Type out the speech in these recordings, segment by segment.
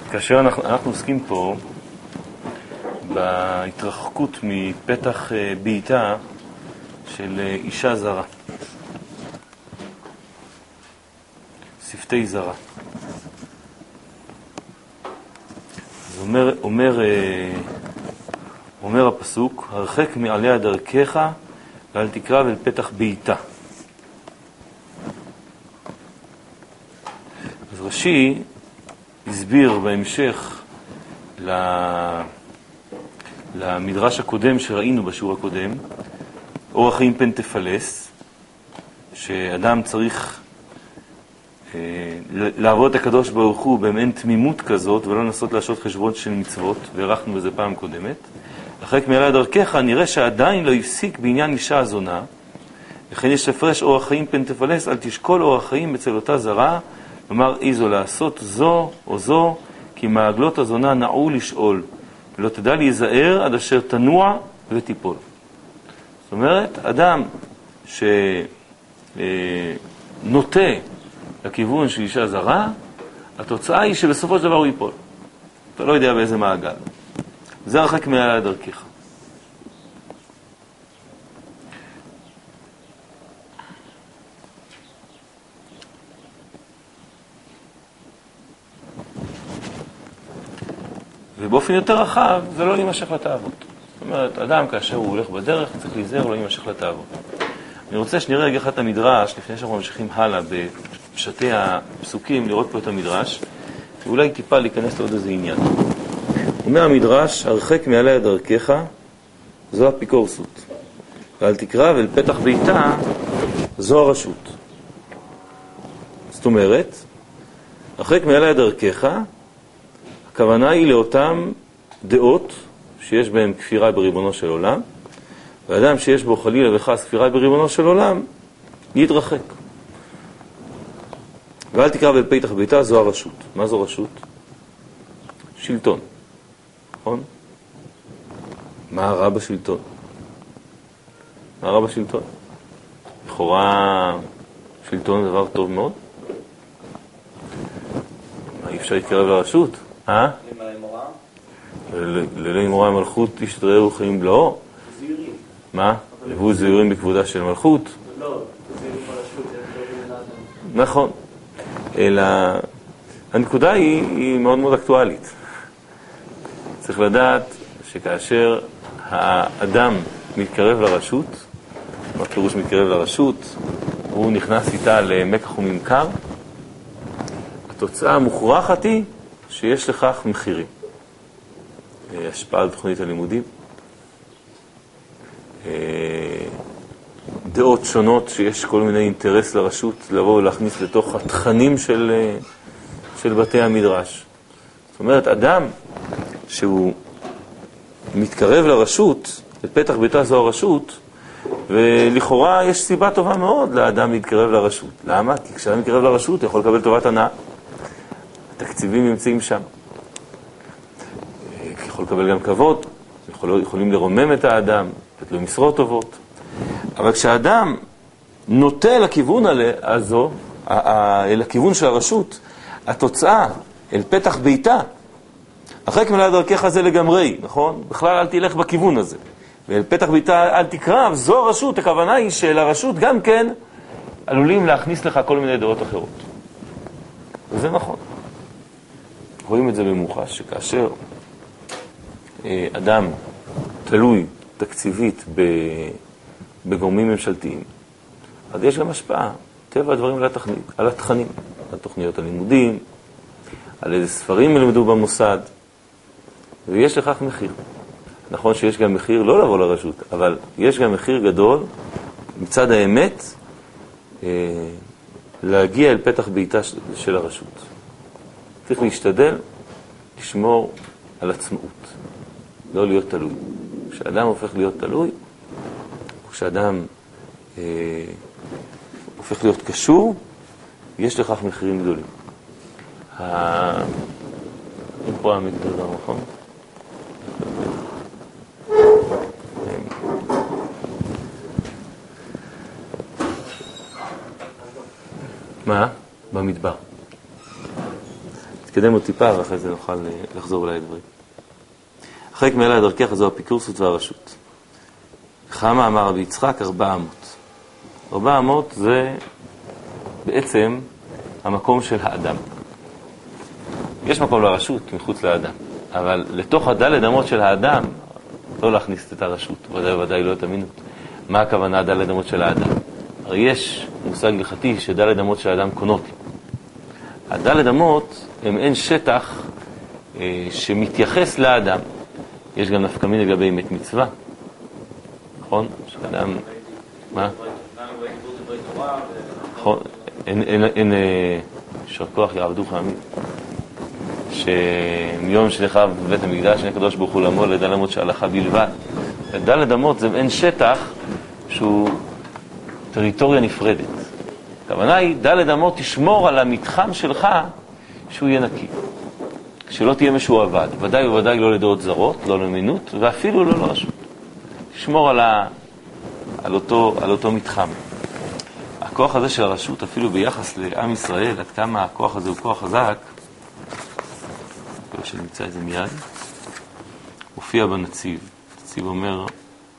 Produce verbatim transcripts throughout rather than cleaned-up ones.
כאשר אנחנו, אנחנו עוסקים פה בהתרחקות מפתח ביתה של אישה זרה, שפתי זרה. אז אומר, אומר, אומר הפסוק, הרחק מעליה דרכך ואל תקרב אל פתח ביתה. אז רש"י הסביר בהמשך למדרש הקודם שראינו בשיעור הקודם, אורח חיים פן תפלס, שאדם צריך אה, לעבוד את הקדוש ברוך הוא במעין תמימות כזאת ולא לנסות לעשות חשבון של מצוות, והערכנו בזה פעם קודמת. הרחק מעליה דרכך, נראה שעדיין לא הפסיק בעניין אישה הזונה, וכן יש הפרש אורח חיים פן תפלס, אל תשקול אורח חיים אצל אותה זרה, כלומר, איזו לעשות זו או זו, כי מעגלות הזונה נעו לשאול, ולא תדע להיזהר עד אשר תנוע ותיפול. זאת אומרת, אדם שנוטה לכיוון של אישה זרה, התוצאה היא שבסופו של דבר הוא ייפול. אתה לא יודע באיזה מעגל. זה הרחק מעליה דרכך. ובאופן יותר רחב, זה לא להימשך לתאוות. זאת אומרת, אדם כאשר הוא הולך בדרך, צריך להיזהר לא להימשך לתאוות. אני רוצה שנראה רגע אחד את המדרש, לפני שאנחנו ממשיכים הלאה בפשטי הפסוקים, לראות פה את המדרש, ואולי טיפה להיכנס לעוד איזה עניין. אומר המדרש, הרחק מעליה דרכך, זו אפיקורסות. ואל תקרב אל פתח ביתה, זו הרשות. זאת אומרת, הרחק מעליה דרכך, הכוונה היא לאותם דעות שיש בהם כפירה בריבונו של עולם, ואדם שיש בו חלילה וחס כפירה בריבונו של עולם, יתרחק. ואל תקרב אל פתח ביתה, זו הרשות. מה זו רשות? שלטון. נכון? מה הרע בשלטון? מה הרע בשלטון? לכאורה שלטון זה דבר טוב מאוד. מה אי אפשר להתקרב לרשות? אה? לילי מורא מלכות איש תראו חיים בלעו. זהירים. מה? לבוא זהירים בכבודה של מלכות? לא, זהירים ברשות. נכון. אלא הנקודה היא, היא מאוד מאוד אקטואלית. צריך לדעת שכאשר האדם מתקרב לרשות, מה פירוש מתקרב לרשות? הוא נכנס איתה למקח וממכר. התוצאה המוכרחת היא שיש לכך מחירים. השפעה על תוכנית הלימודים, דעות שונות שיש כל מיני אינטרס לרשות לבוא ולהכניס לתוך התכנים של, של בתי המדרש. זאת אומרת, אדם שהוא מתקרב לרשות, לפתח ביתה זו הרשות, ולכאורה יש סיבה טובה מאוד לאדם להתקרב לרשות. למה? כי כשאדם מתקרב לרשות הוא יכול לקבל טובת הנאה. התקציבים נמצאים שם. יכול לקבל גם כבוד, יכול, יכולים לרומם את האדם, לתת לו משרות טובות. אבל כשאדם נוטה לכיוון הזו, אל הכיוון של הרשות, התוצאה אל פתח ביתה, הרחק מעליה דרכך זה לגמרי, נכון? בכלל אל תלך בכיוון הזה. ואל פתח ביתה אל תקרב, זו הרשות, הכוונה היא שלרשות גם כן עלולים להכניס לך כל מיני דעות אחרות. וזה נכון. רואים את זה במוחש, שכאשר אדם תלוי תקציבית בגורמים ממשלתיים, אז יש גם השפעה, טבע הדברים על התכנים, על התכנים, על תוכניות הלימודים, על איזה ספרים ילמדו במוסד, ויש לכך מחיר. נכון שיש גם מחיר לא לבוא לרשות, אבל יש גם מחיר גדול מצד האמת להגיע אל פתח ביתה של הרשות. צריך להשתדל לשמור על עצמאות. לא להיות תלוי. כשאדם הופך להיות תלוי, כשאדם אה, הופך להיות קשור, יש לכך מחירים גדולים. ה... אין פה המקדודה, נכון? מה? במדבר. נתקדם עוד טיפה, ואחרי זה נוכל לחזור אליי דברים. החלק מאלה דרכך זו האפיקורסות והרשות. כמה אמר רבי יצחק? ארבע אמות. ארבע אמות זה בעצם המקום של האדם. יש מקום לרשות מחוץ לאדם, אבל לתוך הדלת אמות של האדם לא להכניס את הרשות, ודאי ודאי לא את המינות. מה הכוונה דלת אמות של האדם? הרי יש מושג הלכתי שדלת אמות של האדם קונות לו. הדלת אמות הם אין שטח אה, שמתייחס לאדם. יש גם נפקא מינה לגבי מת מצווה, נכון? שאדם... מה? נכון, אין שר כוח יעבדוך עמי, שמיום שנחרב בבית המקדש הקדוש ברוך הוא לעמוד לדלת אמות שהלכה בלבד. דלת אמות זה אין שטח שהוא טריטוריה נפרדת. הכוונה היא, דלת אמות תשמור על המתחם שלך שהוא יהיה נקי, שלא תהיה משועבד, ודאי וודאי לא לדעות זרות, לא למינות, ואפילו לא לרשות. תשמור על, ה... על, אותו... על אותו מתחם. הכוח הזה של הרשות, אפילו ביחס לעם ישראל, עד כמה הכוח הזה הוא כוח חזק, שנמצא את זה מיד, הופיע בנציב. הנציב אומר,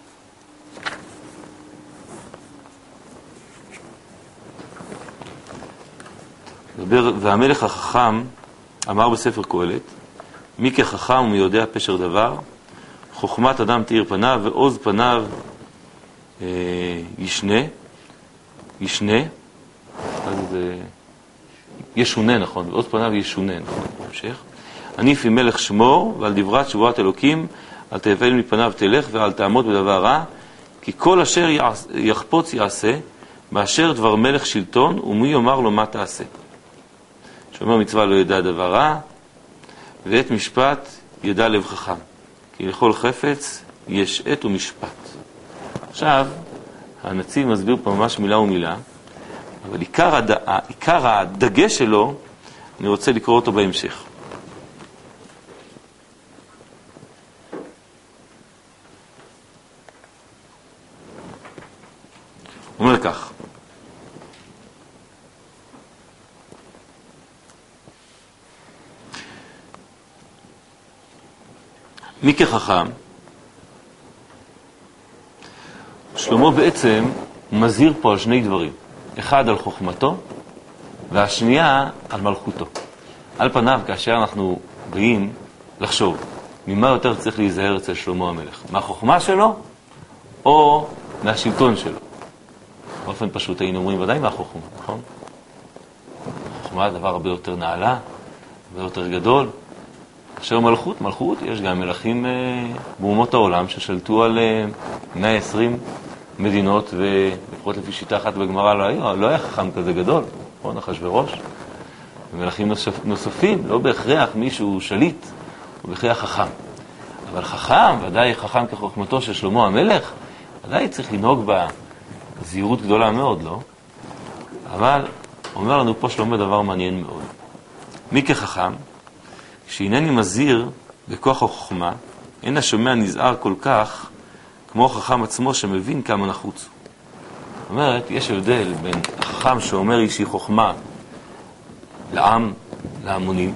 והמלך החכם אמר בספר קהלת, מי כחכם ומי יודע פשר דבר, חוכמת אדם תאיר פניו ועוז פניו אה, ישנה, ישנה, אז זה ישונה, נכון, ועוז פניו ישונה, נכון, בהמשך. עניף עם מלך שמור, ועל דברת שבועת אלוקים, אל תאבל מפניו תלך ואל תעמוד בדבר רע, כי כל אשר יחפוץ יעשה, באשר דבר מלך שלטון, ומי יאמר לו מה תעשה. שאומר מצווה לא ידע דבר רע, ואת משפט ידע לב חכם. כי לכל חפץ יש עת ומשפט. עכשיו, הנציב מסביר פה ממש מילה ומילה, אבל עיקר, הד... עיקר הדגש שלו, אני רוצה לקרוא אותו בהמשך. הוא אומר כך, מי כחכם? שלמה בעצם מזהיר פה על שני דברים. אחד על חוכמתו, והשנייה על מלכותו. על פניו, כאשר אנחנו באים לחשוב, ממה יותר צריך להיזהר אצל שלמה המלך? מהחוכמה שלו או מהשלטון שלו? באופן פשוט היינו אומרים ודאי מהחוכמה, נכון? החוכמה זה דבר הרבה יותר נעלה, הרבה יותר גדול. כאשר מלכות, מלכות, יש גם מלכים אה, באומות העולם ששלטו על אה, מאה ועשרים מדינות, ולפחות לפי שיטה אחת בגמרא לא היה, לא היה חכם כזה גדול, נכון? אחשוורוש. ומלכים נוספ, נוספים, לא בהכרח מישהו שליט, הוא בהכרח חכם. אבל חכם, ודאי חכם כחוכמתו של שלמה המלך, ודאי צריך לנהוג בזהירות גדולה מאוד, לא? אבל אומר לנו פה שלמה דבר מעניין מאוד. מי כחכם? כשאינני מזהיר בכוח החוכמה, אין השומע נזהר כל כך כמו החכם עצמו שמבין כמה נחוץ. זאת אומרת, יש הבדל בין החכם שאומר אישי חוכמה לעם, להמונים,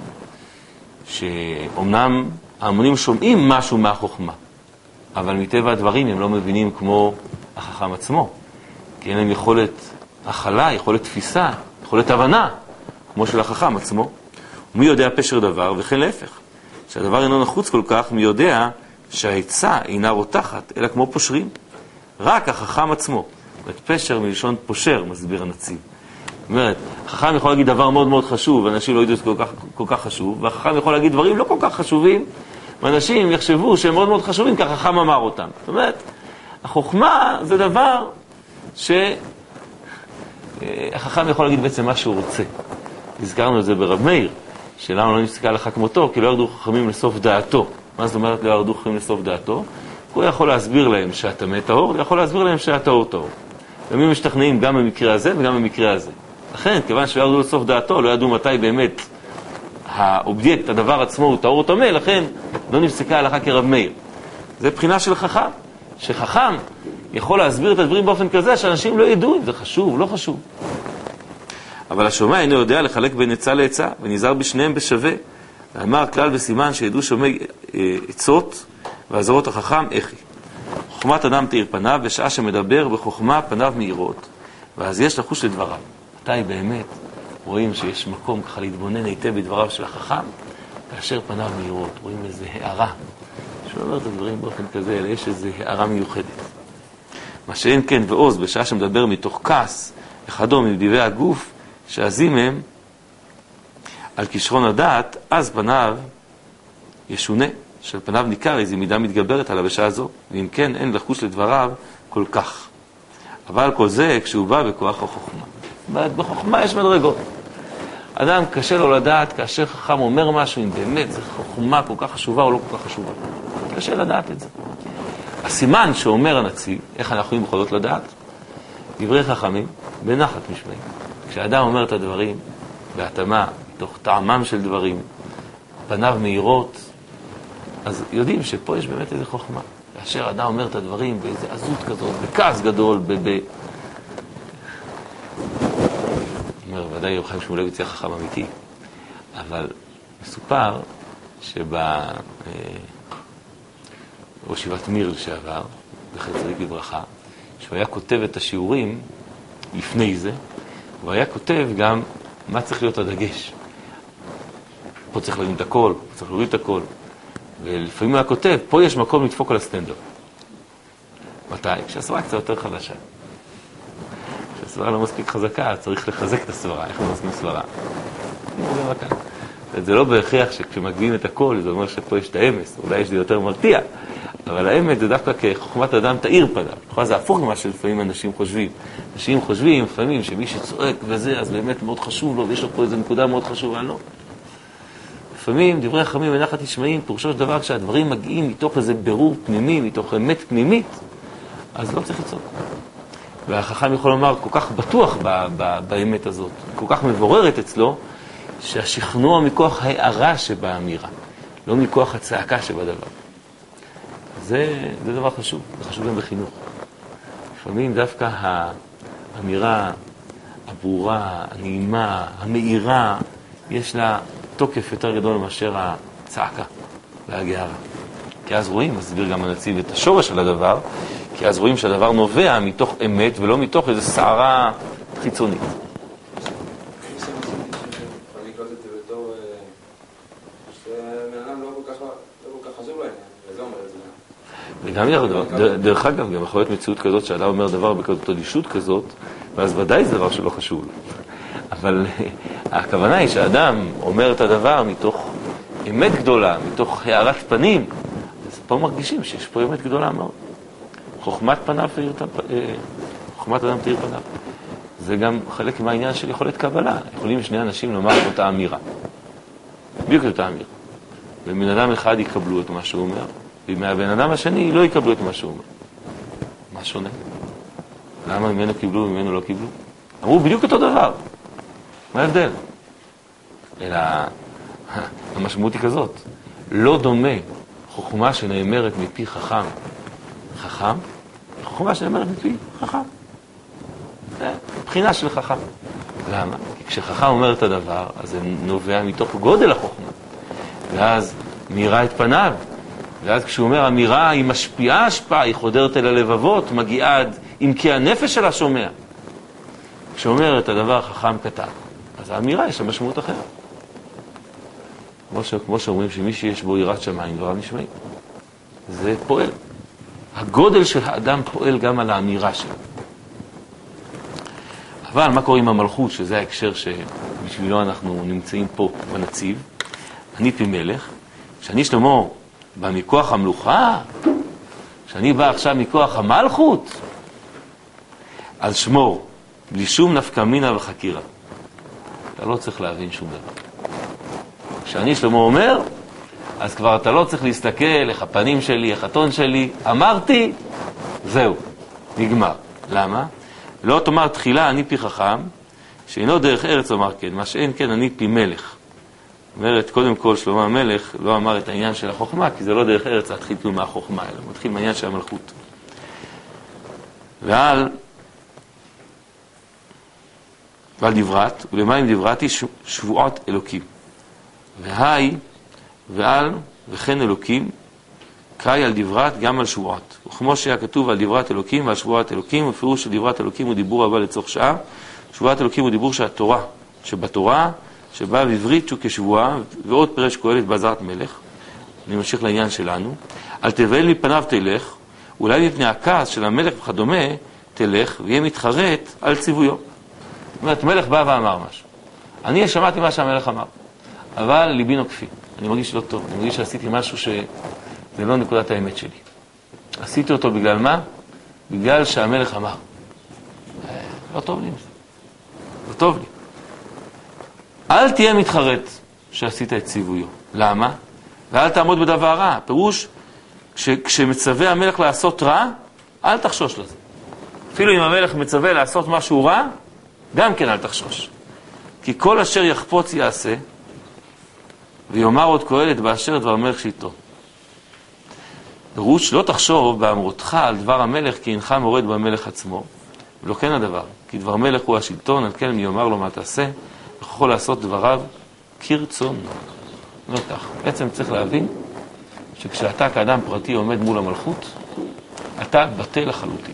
שאומנם ההמונים שומעים משהו מהחוכמה, אבל מטבע הדברים הם לא מבינים כמו החכם עצמו, כי אין להם יכולת הכלה, יכולת תפיסה, יכולת הבנה, כמו של החכם עצמו. ומי יודע פשר דבר, וכן להפך. שהדבר אינו נחוץ כל כך, מי יודע שהעצה אינה רותחת, אלא כמו פושרים. רק החכם עצמו. ואת פשר מלשון פושר, מסביר הנציב. זאת אומרת, החכם יכול להגיד דבר מאוד מאוד חשוב, ואנשים לא ידעו שזה כל כך, כל כך חשוב, והחכם יכול להגיד דברים לא כל כך חשובים, ואנשים יחשבו שהם מאוד מאוד חשובים, כי החכם אמר אותם. זאת אומרת, החוכמה זה דבר שהחכם יכול להגיד בעצם מה שהוא רוצה. הזכרנו את זה ברב מאיר, שלמה לא נפסקה לך כמותו, כי לא ירדו חכמים לסוף דעתו. מה זאת אומרת לא ירדו חכמים לסוף דעתו? הוא יכול להסביר להם שהטמא טהור, הוא יכול להסביר להם שהטהור טהור. והם משתכנעים גם במקרה הזה וגם במקרה הזה. לכן, כיוון שלא ירדו לסוף דעתו, לא ידעו מתי באמת האובייקט, הדבר עצמו הוא טהור או טמא, לכן לא נפסקה הלכה כרב מאיר. זה בחינה של חכם, שחכם יכול להסביר את הדברים באופן כזה שאנשים לא ידעו אם זה חשוב, לא חשוב. אבל השומע אינו יודע לחלק בין עצה לעצה, ונזהר בשניהם בשווה. ואמר כלל וסימן שידעו שומע עצות, ועזרות החכם איכי. חוכמת אדם תאיר פניו, בשעה שמדבר בחוכמה פניו מאירות. ואז יש לחוש לדבריו. מתי באמת רואים שיש מקום ככה להתבונן היטב בדבריו של החכם, כאשר פניו מאירות, רואים איזו הערה. שהוא אומר את הדברים באופן כזה, אלא יש איזו הערה מיוחדת. מה שאין כן ועוז, בשעה שמדבר מתוך כעס, אחד מדברי הגוף, שעזים הם על כישרון הדעת, אז פניו ישונה, של פניו ניכר איזו מידה מתגברת עליו בשעה זו, ואם כן אין לחוש לדבריו כל כך. אבל כל זה כשהוא בא בכוח החוכמה. בחוכמה יש מדרגות. אדם קשה לו לדעת כאשר חכם אומר משהו, אם באמת זו חוכמה כל כך חשובה או לא כל כך חשובה. קשה לדעת את זה. הסימן שאומר הנציב, איך אנחנו יכולים בכל זאת לדעת? דברי חכמים בנחת משמעים. כשאדם אומר את הדברים בהתאמה, מתוך טעמם של דברים, פניו מהירות, אז יודעים שפה יש באמת איזו חוכמה. כאשר אדם אומר את הדברים באיזו עזות כזאת, בכעס גדול, ב... ב... אומר, ודאי רב חיים שמואלביץ היה חכם אמיתי, אבל מסופר שב... ראש ישיבת מיר לשעבר, זכר צדיק לברכה, שהוא היה כותב את השיעורים לפני זה, והוא היה כותב גם מה צריך להיות הדגש. פה צריך להרים את הכל, פה צריך להוריד את הכל. ולפעמים הוא היה כותב, פה יש מקום לדפוק על הסטנדר. מתי? כשהסברה קצת יותר חדשה. כשהסברה לא מספיק חזקה, צריך לחזק את הסברה. איך לא מספיק סברה? זה לא בהכרח שכשמגביעים את הכל, זה אומר שפה יש את האמס, אולי יש לי יותר מרתיע. אבל האמת זה דווקא כחוכמת אדם תאיר פניו. נכון, זה הפוך ממה שלפעמים אנשים חושבים. אנשים חושבים לפעמים שמי שצועק וזה, אז באמת מאוד חשוב לו, ויש לו פה איזו נקודה מאוד חשובה, לא. לפעמים דברי חכמים בנחת נשמעים, פירושו של דבר כשהדברים מגיעים מתוך איזה בירור פנימי, מתוך אמת פנימית, אז לא צריך לצעוק. והחכם יכול לומר כל כך בטוח ב- ב- באמת הזאת, כל כך מבוררת אצלו, שהשכנוע מכוח הערה שבאמירה, לא מכוח הצעקה שבדבר. זה, זה דבר חשוב, זה חשוב גם בחינוך. לפעמים דווקא האמירה הברורה, הנעימה, המאירה, יש לה תוקף יותר גדול מאשר הצעקה והגערה. כי אז רואים, מסביר גם הנציב את השורש של הדבר, כי אז רואים שהדבר נובע מתוך אמת ולא מתוך איזו סערה חיצונית. וגם דרך אגב, גם יכול להיות מציאות כזאת שאדם אומר דבר בכזאת אדישות כזאת, ואז ודאי זה דבר שלא חשוב לו. אבל הכוונה היא שאדם אומר את הדבר מתוך אמת גדולה, מתוך הערת פנים, אז פה מרגישים שיש פה אמת גדולה מאוד. חוכמת פניו, חוכמת אדם תאיר פניו. זה גם חלק מהעניין של יכולת קבלה. יכולים שני אנשים לומר את אותה אמירה. בדיוק את אותה אמירה. ומן אדם אחד יקבלו את מה שהוא אומר, ומהבן אדם השני לא יקבלו את מה שהוא אומר. מה שונה? למה ממנו קיבלו וממנו לא קיבלו? אמרו בדיוק אותו דבר. מה ההבדל? אלא המשמעות היא כזאת. לא דומה חוכמה שנאמרת מפי חכם חכם, חוכמה שנאמרת מפי חכם. זה בחינה של חכם. למה? כי כשחכם אומר את הדבר, אז זה נובע מתוך גודל החוכמה. ואז מאירה את פניו. ואז כשהוא אומר, אמירה היא משפיעה השפעה, היא חודרת אל הלבבות, מגיעה עד עמקי הנפש של השומע. כשאומר את הדבר חכם קטן, אז האמירה יש לה משמעות אחרת. כמו, ש... כמו שאומרים שמי שיש בו יראת שמיים, דבריו נשמעים. זה פועל. הגודל של האדם פועל גם על האמירה שלו. אבל מה קורה עם המלכות, שזה ההקשר שבשבילו אנחנו נמצאים פה בנציב? אני פי מלך, כשאני שלמה בא מכוח המלוכה, כשאני בא עכשיו מכוח המלכות, אז שמור, בלי שום נפקא מינה וחקירה. אתה לא צריך להבין שום דבר. כשאני שלמה אומר, אז כבר אתה לא צריך להסתכל איך הפנים שלי, איך הטון שלי, אמרתי, זהו, נגמר. למה? לא תאמר תחילה אני פי חכם, שאינו דרך ארץ אומר כן, מה שאין כן אני פי מלך. אומרת, קודם כל שלמה המלך לא אמר את העניין של החוכמה, כי זה לא דרך ארץ להתחיל כלום מהחוכמה, אלא מתחיל מהעניין של המלכות. ועל ועל דברת, ולמים דברתי שבועת אלוקים. והי ועל וכן אלוקים, קראי על דברת גם על שבועת. וכמו שהיה כתוב על דברת אלוקים ועל שבועת אלוקים, ופירוש של דברת אלוקים הוא דיבור הבא לצורך שעה. שבועת אלוקים הוא דיבור של התורה, שבתורה, שבא בעברית שהוא כשבועה, ועוד פרש קהלת בעזרת מלך. אני ממשיך לעניין שלנו. אל תבהל מפניו תלך, אולי מפני הכעס של המלך וכדומה, תלך ויהיה מתחרט על ציוויו. זאת אומרת, מלך בא ואמר משהו. אני שמעתי מה שהמלך אמר, אבל ליבי נוקפי. אני מרגיש לא טוב, אני מרגיש שעשיתי משהו שזה לא נקודת האמת שלי. עשיתי אותו בגלל מה? בגלל שהמלך אמר. לא טוב לי עם זה. לא טוב לי. אל תהיה מתחרט שעשית את ציוויו. למה? ואל תעמוד בדבר רע. פירוש, כש, כשמצווה המלך לעשות רע, אל תחשוש לזה. אפילו אם המלך מצווה לעשות משהו רע, גם כן אל תחשוש. כי כל אשר יחפוץ יעשה, ויאמר עוד קהלת באשר דבר המלך שיטו. פירוש, לא תחשוב באמרותך על דבר המלך, כי אינך מורד במלך עצמו. ולא כן הדבר, כי דבר מלך הוא השלטון, על כן מי יאמר לו מה תעשה, וכוחו לעשות דבריו כרצונו. לא כך. בעצם צריך להבין שכשאתה כאדם פרטי עומד מול המלכות, אתה בטל לחלוטין.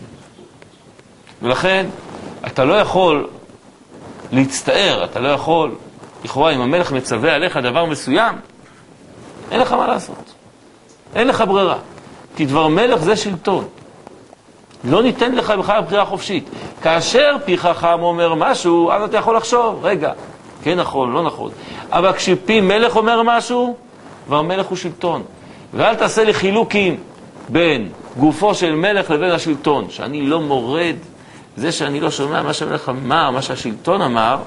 ולכן אתה לא יכול להצטער, אתה לא יכול, לכאורה אם המלך מצווה עליך דבר מסוים, אין לך מה לעשות. אין לך ברירה. כי דבר מלך זה שלטון. לא ניתן לך בכלל בחירה חופשית. כאשר פי חכם אומר משהו, אז אתה יכול לחשוב, רגע, כן נכון, לא נכון. אבל כשפי מלך אומר משהו, והמלך הוא שלטון. ואל תעשה לי חילוקים בין גופו של מלך לבין השלטון, שאני לא מורד, זה שאני לא שומע מה שהמלך אמר, מה שהשלטון אמר,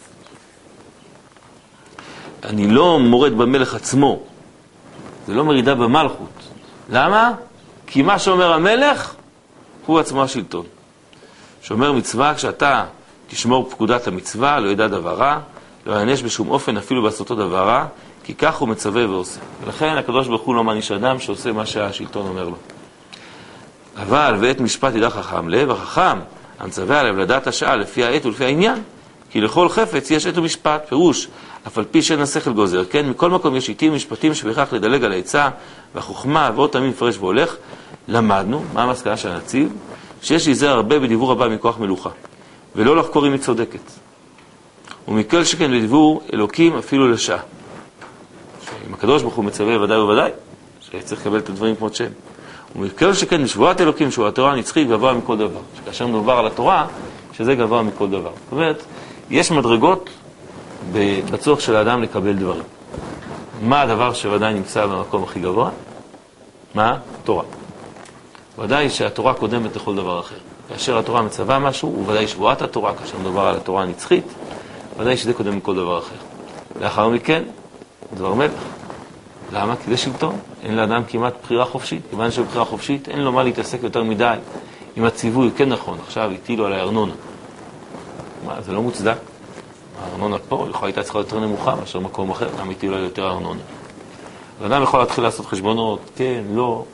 אני לא מורד במלך עצמו. זה לא מרידה במלכות. למה? כי מה שאומר המלך הוא עצמו השלטון. שאומר מצווה, כשאתה תשמור פקודת המצווה, לא ידע דבר רע, לא יענש בשום אופן אפילו בעשותו דבר רע, כי כך הוא מצווה ועושה. ולכן הקדוש ברוך הוא לא מעניש אדם שעושה מה שהשלטון אומר לו. אבל ועת משפט ידע חכם לב, החכם המצווה עליו לדעת השעה לפי העת ולפי העניין, כי לכל חפץ יש עת ומשפט, פירוש, אף על פי שאין השכל גוזר, כן? מכל מקום יש עיתים משפטים שבכך לדלג על העצה והחוכמה, ועוד תמיד מפרש והולך. למדנו, מה המסקנה של הנציב? שיש להיזהר הרבה בדיבור הבא מכוח מלוכה, ולא לחקור אם היא צודקת. ומכל שכן לדיבור אלוקים אפילו לשעה. אם הקדוש ברוך הוא מצווה ודאי וודאי, שצריך לקבל את הדברים כמו שהם. ומכל שכן לשבועת אלוקים, שהוא התורה הנצחית, גבוה מכל דבר. שכאשר מדובר על התורה, שזה גבוה מכל דבר. זאת אומרת, יש מדרגות בצורך של האדם לקבל דברים. מה הדבר שוודאי נמצא במקום הכי גבוה? מה? תורה. ודאי שהתורה קודמת לכל דבר אחר. כאשר התורה מצווה משהו, וודאי שבועת התורה, כאשר מדובר על התורה הנצחית, ודאי שזה קודם לכל דבר אחר. לאחר מכן, דבר מלך. למה? כי זה שלטון. אין לאדם כמעט בחירה חופשית. כיוון שבחירה חופשית, אין לו מה להתעסק יותר מדי. אם הציווי, כן נכון, עכשיו הטילו על הארנונה. מה, זה לא מוצדק. הארנונה פה, יכולה הייתה צריכה יותר נמוכה, מאשר מקום אחר, גם הטילו על יותר ארנונה. האדם יכול להתחיל לעשות חשבונות, כן, לא,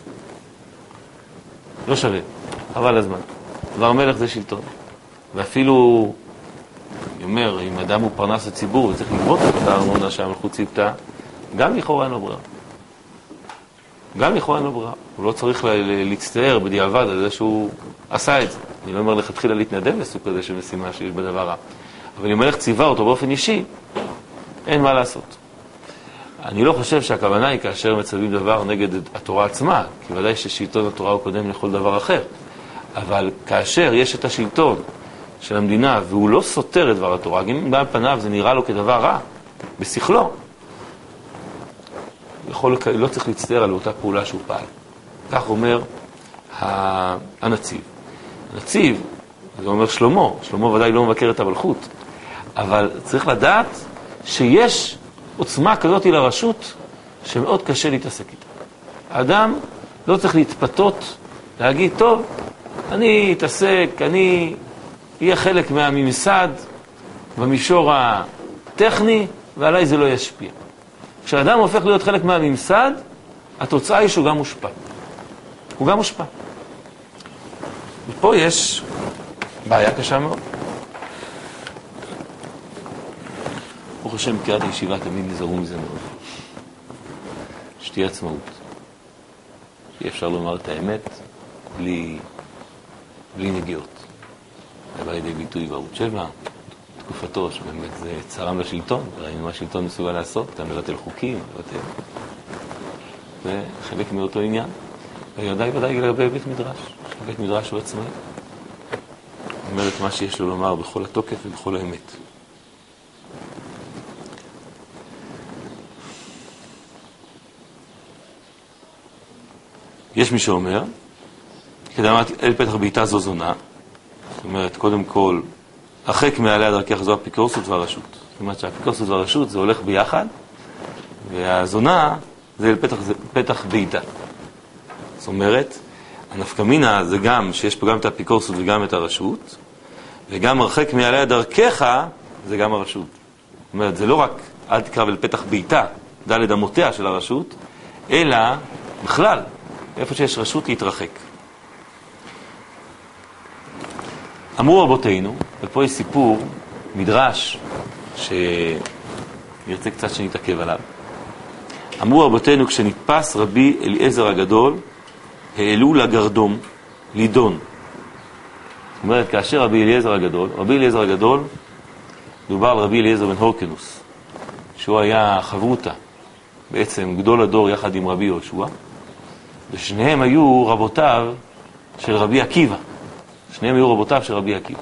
לא שווה, אבל הזמן. דבר מלך זה שלטון. ואפילו, אני אומר, אם אדם הוא פרנס הציבור, וצריך לגבות את הארנונה שהמלכות ציפתה, גם לכאורה אין לו ברירה. גם לכאורה אין לו ברירה. הוא לא צריך להצטער בדיעבד על זה שהוא עשה את זה. אני לא אומר לכתחילה להתנדב לסוג כזה של משימה שיש בדבר רע. אבל אם מלך ציווה אותו באופן אישי, אין מה לעשות. אני לא חושב שהכוונה היא כאשר מצווים דבר נגד התורה עצמה, כי ודאי ששלטון התורה הוא קודם לכל דבר אחר. אבל כאשר יש את השלטון של המדינה, והוא לא סותר את דבר התורה, גם בפניו זה נראה לו כדבר רע, בשכלו, יכול, לא צריך להצטער על אותה פעולה שהוא פעל. כך אומר הנציב. הנציב, זה אומר שלמה, שלמה ודאי לא מבקר את המלכות, אבל צריך לדעת שיש עוצמה כזאת לרשות שמאוד קשה להתעסק איתה. האדם לא צריך להתפתות, להגיד, טוב, אני אתעסק, אני אהיה חלק מהממסד במישור הטכני, ועליי זה לא ישפיע. כשאדם הופך להיות חלק מהממסד, התוצאה היא שהוא גם מושפע. הוא גם מושפע. ופה יש בעיה קשה מאוד. ברוך השם, בקריאת הישיבה תמיד נזהרו מזה מאוד. שתהיה עצמאות. שיהיה אפשר לומר את האמת בלי, בלי נגיעות. זה בא לידי ביטוי בערוץ שבע, תקופתו, שבאמת זה צרם לשלטון, ראינו מה השלטון מסוגל לעשות, אתה מבטל חוקים, מבטל. זה חלק מאותו עניין. ויודעי ודאי לגבי בית מדרש. בית מדרש הוא עצמאי. אומר את מה שיש לו לומר בכל התוקף ובכל האמת. יש מי שאומר, כדאמרתי, אל פתח בעיטה זו זונה. זאת אומרת, קודם כל, הרחק מעלי הדרכך זו האפיקורסות והרשות. זאת אומרת שהאפיקורסות והרשות זה הולך ביחד, והזונה זה אל פתח, זה פתח בעיטה. זאת אומרת, הנפקמינה זה גם שיש פה גם את האפיקורסות וגם את הרשות, וגם הרחק מעלי הדרכך זה גם הרשות. זאת אומרת, זה לא רק אל תקרב אל פתח בעיטה, דלת אמותיה של הרשות, אלא בכלל, איפה שיש רשות להתרחק. אמרו רבותינו, ופה יש סיפור, מדרש, שנרצה קצת שנתעכב עליו. אמרו רבותינו, כשנתפס רבי אליעזר הגדול, העלו לגרדום, לידון. זאת אומרת, כאשר רבי אליעזר הגדול, רבי אליעזר הגדול, דובר על רבי אליעזר בן הורקנוס, שהוא היה חברותה, בעצם גדול הדור יחד עם רבי יהושע, ושניהם היו רבותיו של רבי עקיבא. שניהם היו רבותיו של רבי עקיבא.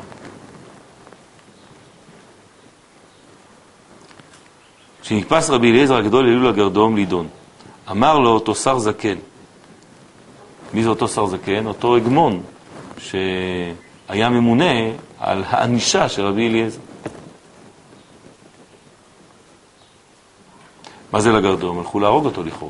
כשנתפס רבי אליעזר הגדול, העלו לגרדום לידון. אמר לו אותו שר זקן. מי זה אותו שר זקן? אותו הגמון שהיה ממונה על האנישה של רבי אליעזר. מה זה לגרדום? הלכו להרוג אותו לכאורה.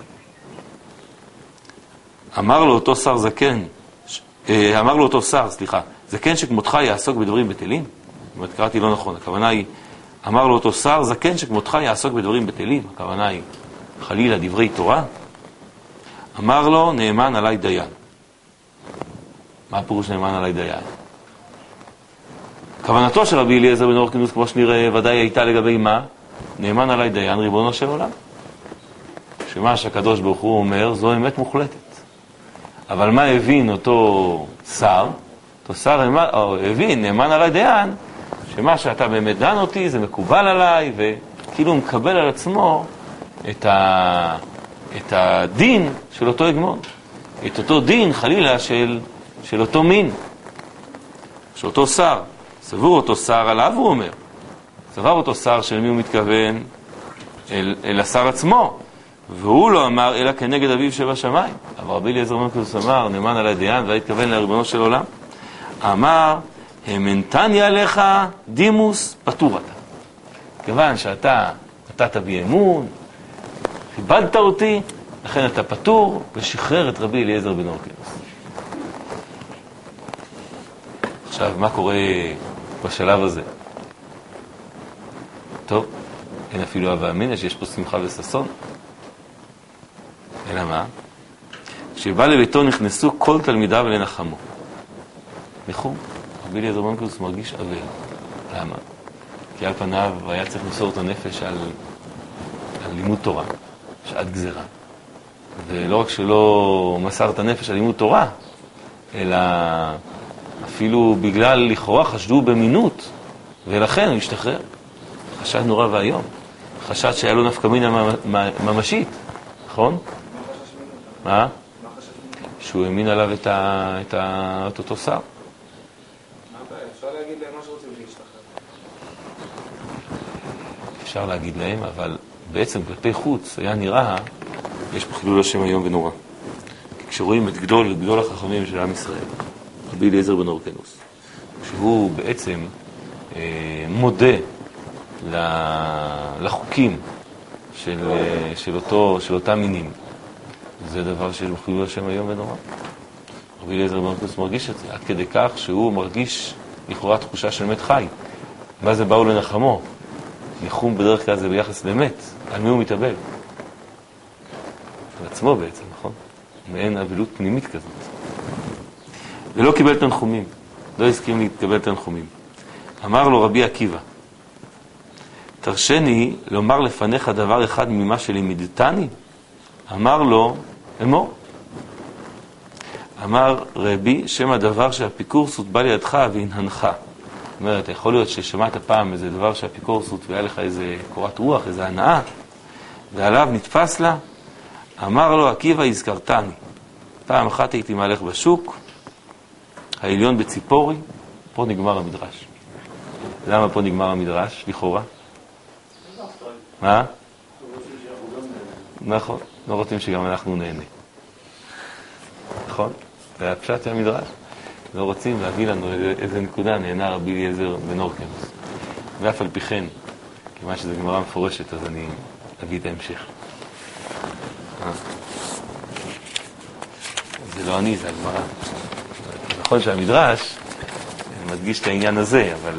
אמר לו אותו שר זקן, אמר לו אותו שר, סליחה, זקן שכמותך יעסוק בדברים בטלים? זאת אומרת, קראתי לא נכון, הכוונה היא, אמר לו אותו שר, זקן שכמותך יעסוק בדברים בטלים, הכוונה היא, חלילה דברי תורה? אמר לו, נאמן עלי דיין. מה הפירוש נאמן עלי דיין? כוונתו של רבי אליעזר בן הורקנוס, כמו שנראה, ודאי הייתה לגבי מה? נאמן עלי דיין, ריבונו של עולם. שמה שהקדוש ברוך הוא אומר, זו אמת מוחלטת. אבל מה הבין אותו שר? אותו שר הבין, נאמן עלי דיין, שמה שאתה באמת דן אותי, זה מקובל עליי, וכאילו הוא מקבל על עצמו את, ה... את הדין של אותו הגמון. את אותו דין, חלילה, של, של אותו מין. של אותו שר. סבור אותו שר עליו, הוא אומר. סבר אותו שר של מי הוא מתכוון? אל, אל השר עצמו. והוא לא אמר, אלא כנגד אביו שבשמיים. אבל רבי אליעזר בן הורקנוס אמר, נאמן עלי דיין, והתכוון לריבונו של עולם. אמר, המנתני עליך דימוס פטור אתה. כיוון שאתה נתת בי אמון, כיבדת אותי, לכן אתה פטור, ושחרר את רבי אליעזר בן הורקנוס. עכשיו, מה קורה בשלב הזה? טוב, אין אפילו אהבה אמינא שיש פה שמחה וששון. אלא מה? כשבא לביתו נכנסו כל תלמידיו לנחמו. לכו, רבי אליעזר בן הורקנוס מרגיש אבל. למה? כי על פניו היה צריך למסור את הנפש על, על לימוד תורה, שעת גזירה. ולא רק שלא מסר את הנפש על לימוד תורה, אלא אפילו בגלל לכאורה חשדו במינות, ולכן הוא השתחרר. חשד נורא והיום. חשד שהיה לו נפקא מינה ממשית, נכון? מה? שהוא האמין עליו את, ה... את, ה... את אותו שר. מה הבעיה? אפשר להגיד להם מה שרוצים להשתחרר. אפשר להגיד להם, אבל בעצם כלפי חוץ היה נראה, יש פה חילול השם היום ונורא. כשרואים את גדול, גדול החכמים של עם ישראל, רבי אליעזר בן הורקנוס, שהוא בעצם אה, מודה לחוקים של, של, אותו, של אותם מינים, זה דבר של חילול השם היום ונורא. רבי אליעזר בן הורקנוס מרגיש את זה, עד כדי כך שהוא מרגיש לכאורה תחושה של מת חי. מה זה באו לנחמו? ניחום בדרך כלל זה ביחס למת. על מי הוא מתאבל? על עצמו בעצם, נכון? מעין אבלות פנימית כזאת. ולא קיבל תנחומים. לא הסכים להתקבל תנחומים. אמר לו רבי עקיבא, תרשני לומר לפניך דבר אחד ממה שלימדתני. אמר לו, אמור. אמר רבי, שם הדבר שהאפיקורסות בא לידך והנהנך. זאת אומרת, יכול להיות ששמעת פעם איזה דבר שהאפיקורסות והיה לך איזה קורת רוח, איזה הנאה, ועליו נתפס לה. אמר לו, עקיבא הזכרתני. פעם אחת הייתי מהלך בשוק, העליון בציפורי, פה נגמר המדרש. למה פה נגמר המדרש, לכאורה? מה? נכון, לא רוצים שגם אנחנו נהנה. נכון? זה הפשט של המדרש. לא רוצים להביא לנו איזה נקודה נהנה רבי אליעזר בן הורקנוס. ואף על פי כן, כיוון שזו גמרא מפורשת, אז אני אביא את ההמשך. זה לא אני, זה הגמרא. נכון שהמדרש מדגיש את העניין הזה, אבל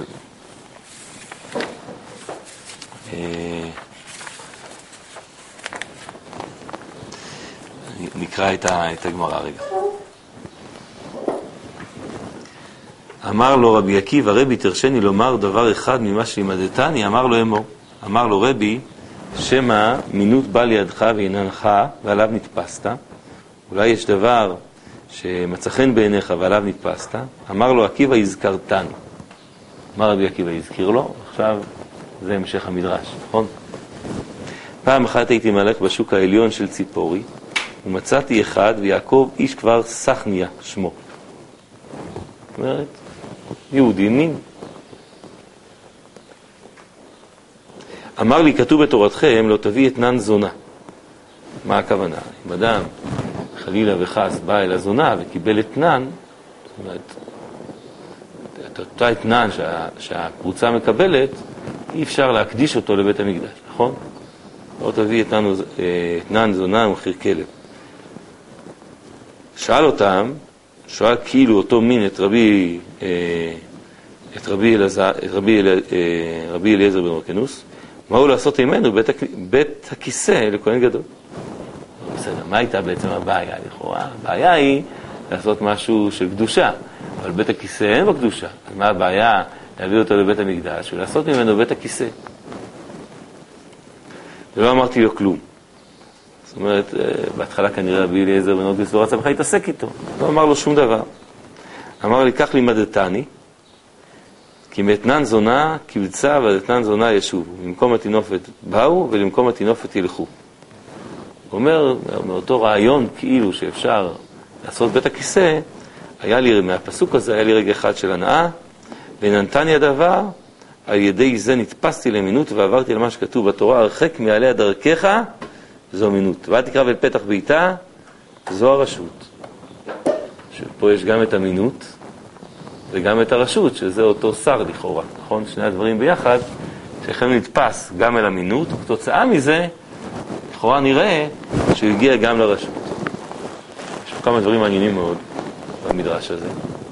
נקרא את הגמרא רגע. אמר לו רבי עקיבא, רבי תרשני לומר דבר אחד ממה שלימדתני. אמר לו אמור. אמר לו רבי, שמה מינות בא לידך והנהנך ועליו נתפסת. אולי יש דבר שמצא חן בעיניך ועליו נתפסת. אמר לו עקיבא הזכרתני. אמר רבי עקיבא הזכיר לו. עכשיו זה המשך המדרש, נכון? פעם אחת הייתי מהלך בשוק העליון של ציפורי, ומצאתי אחד, ויעקב איש כבר סחניה שמו. זאת אומרת, יהודי מין. אמר לי, כתוב בתורתכם, לא תביא אתנן זונה. מה הכוונה? אם אדם חלילה וחס בא אל הזונה וקיבל אתנן, זאת אומרת, את אותה אתנן שה, שהקבוצה מקבלת, אי אפשר להקדיש אותו לבית המקדש, נכון? לא תביא אתנן, אתנן זונה ומחיר כלב. שאל אותם, שואל כאילו אותו מין את רבי, את רבי, אלעזר, את רבי, רבי אליעזר בן הורקנוס, מה הוא לעשות עמנו? בית, בית הכיסא לכהן גדול. בסדר, מה הייתה בעצם הבעיה לכאורה? הבעיה היא לעשות משהו של קדושה, אבל בית הכיסא אין בקדושה. אז מה הבעיה? להביא אותו לבית המקדש ולעשות ממנו בית הכיסא. ולא אמרתי לו כלום. זאת אומרת, בהתחלה כנראה רבי אליעזר בן הורקנוס לא רצה בכלל להתעסק איתו. לא אמר לו שום דבר. אמר לי, כך לימדתני, כי מאתנן זונה קבצה ועד אתנן זונה ישובו. במקום התינופת באו ולמקום התינופת ילכו. הוא אומר, מאותו רעיון כאילו שאפשר לעשות בית הכיסא, היה לי, מהפסוק הזה היה לי רגע אחד של הנאה, ונתני הדבר, על ידי זה נתפסתי למינות ועברתי למה שכתוב בתורה, הרחק מעליה דרכך, זו מינות. ואל תקרב אל פתח ביתה, זו הרשות. שפה יש גם את המינות, וגם את הרשות, שזה אותו שר לכאורה, נכון? שני הדברים ביחד, שיכולים נתפס גם אל המינות, וכתוצאה מזה, לכאורה נראה שהוא הגיע גם לרשות. יש פה כמה דברים מעניינים מאוד במדרש הזה.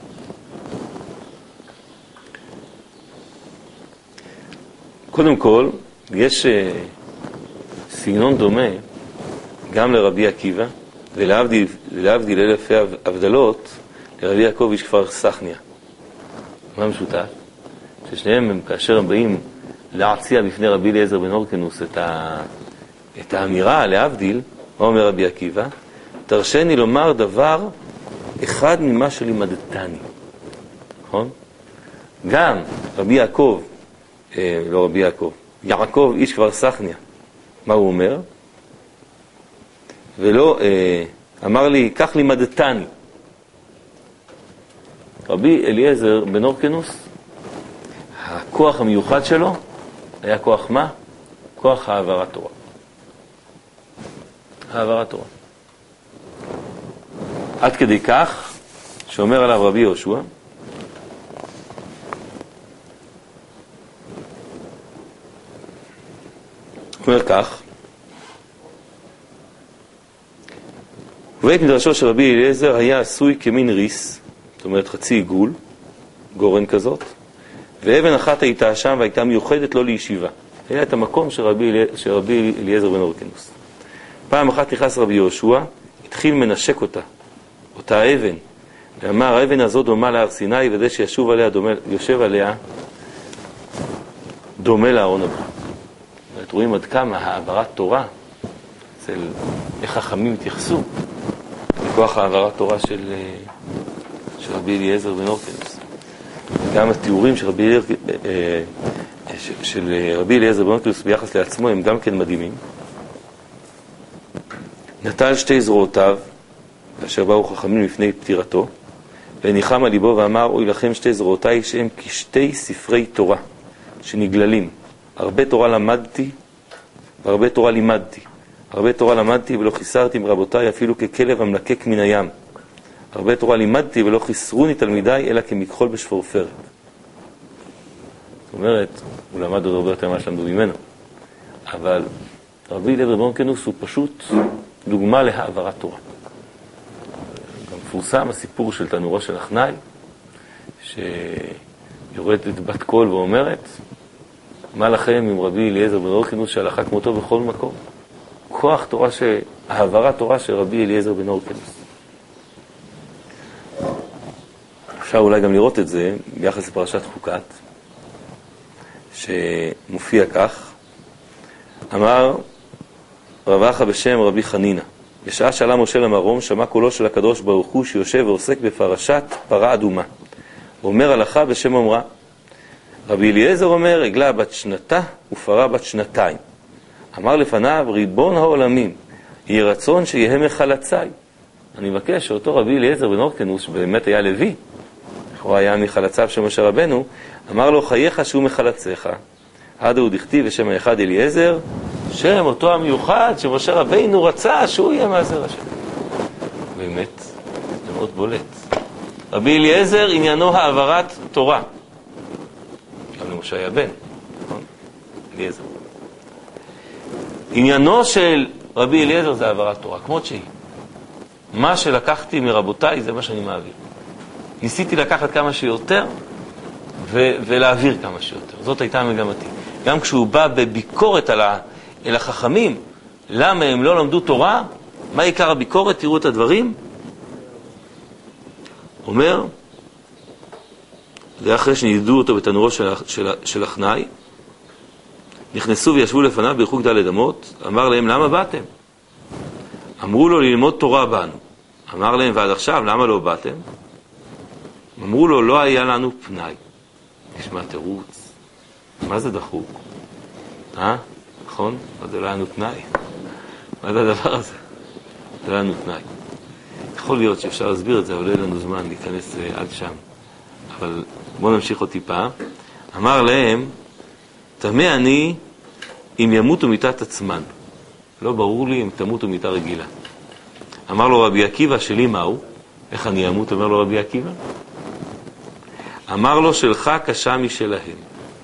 קודם כל, יש סגנון דומה גם לרבי עקיבא, ולהבדיל אלפי הבדלות, לרבי יעקב איש כפר סחניה. מה משותף? ששניהם הם, כאשר הם באים להציע בפני רבי אליעזר בן הורקנוס את, ה... את האמירה להבדיל, מה אומר רבי עקיבא? תרשני לומר דבר אחד ממה שלימדתני. נכון? גם רבי יעקב, אה, לא רבי יעקב, יעקב איש כפר סחניה, מה הוא אומר? ולא, אה, אמר לי, כך לימדתני. רבי אליעזר בן הורקנוס, הכוח המיוחד שלו היה כוח מה? כוח העברת תורה. העברת תורה. עד כדי כך שאומר עליו רבי יהושע, אומר כך, ובית מדרשו של רבי אליעזר היה עשוי כמין ריס, זאת אומרת חצי עיגול, גורן כזאת, ואבן אחת הייתה שם והייתה מיוחדת לו לישיבה. היה את המקום של רבי, של רבי אליעזר בן הורקנוס. פעם אחת נכנס רבי יהושע, התחיל מנשק אותה, אותה האבן, ואמר, האבן הזאת דומה להר סיני, וזה שישוב עליה, דומה, יושב עליה, דומה לארון הברית. רואים עד כמה העברת תורה, אצל איך חכמים התייחסו לכוח העברת תורה של, של רבי אליעזר בן הורקנוס. גם התיאורים של רבי, של רבי אליעזר בן הורקנוס ביחס לעצמו הם גם כן מדהימים. נטל שתי זרועותיו, כאשר באו חכמים לפני פטירתו, וניחם על ליבו ואמר, אוי לכם שתי זרועותיי שהם כשתי ספרי תורה שנגללים. הרבה תורה למדתי והרבה תורה לימדתי. הרבה תורה למדתי ולא חיסרתי מרבותיי אפילו ככלב המלקק מן הים. הרבה תורה לימדתי ולא חיסרוני תלמידיי אלא כמכחול בשפורפרת. זאת אומרת, הוא למד עוד הרבה יותר מה שלמדו ממנו. אבל רבי אליעזר בן הורקנוס הוא פשוט דוגמה להעברת תורה. גם מפורסם הסיפור של תנורו של אחנאי, שיורדת בת קול ואומרת, מה לכם עם רבי אליעזר בן הורקנוס שהלכה כמותו בכל מקום? כוח תורה, ש... העברת תורה של רבי אליעזר בן הורקנוס. אפשר אולי גם לראות את זה ביחס לפרשת חוקת, שמופיע כך, אמר רב אחא בשם רבי חנינה, בשעה שעלה משה למרום, שמע קולו של הקדוש ברוך הוא שיושב ועוסק בפרשת פרה אדומה. הוא אומר הלכה בשם אומרה. רבי אליעזר אומר, עגלה בת שנתה ופרה בת שנתיים. אמר לפניו, ריבון העולמים, יהי רצון שיהיה מחלצי. אני מבקש שאותו רבי אליעזר בן הורקנוס, שבאמת היה לוי, הוא היה מחלציו של משה רבנו, אמר לו, חייך שהוא מחלציך. עד הוא דכתיב בשם האחד אליעזר, שם אותו המיוחד שמשה רבנו רצה שהוא יהיה מעזר השם. באמת, זה מאוד בולט. רבי אליעזר עניינו העברת תורה. גם למשה היה בן, נכון? אליעזר. עניינו של רבי אליעזר זה העברת תורה, כמות שהיא. מה שלקחתי מרבותיי זה מה שאני מעביר. ניסיתי לקחת כמה שיותר ו- ולהעביר כמה שיותר. זאת הייתה מגמתי. גם כשהוא בא בביקורת על ה- אל החכמים, למה הם לא למדו תורה, מה עיקר הביקורת? תראו את הדברים. אומר, זה אחרי שנידדו אותו בתנורו של, של, של אחנאי, נכנסו וישבו לפניו בריחוק ד' אמות, אמר להם, למה באתם? אמרו לו, ללמוד תורה באנו. אמר להם, ועד עכשיו, למה לא באתם? אמרו לו, לא היה לנו פנאי. נשמע תירוץ. מה זה דחוק? אה? נכון? מה זה לא היה לנו פנאי? מה זה הדבר הזה? זה לא היה לנו פנאי. יכול להיות שאפשר להסביר את זה, אבל לא יהיה לנו זמן להיכנס עד שם. אבל בואו נמשיך עוד טיפה. אמר להם, תמה אני אם ימותו מיתת עצמן. לא ברור לי אם תמותו מיתה רגילה. אמר לו רבי עקיבא, שלי מהו? איך אני אמות? אומר לו רבי עקיבא. אמר לו, שלך קשה משלהם.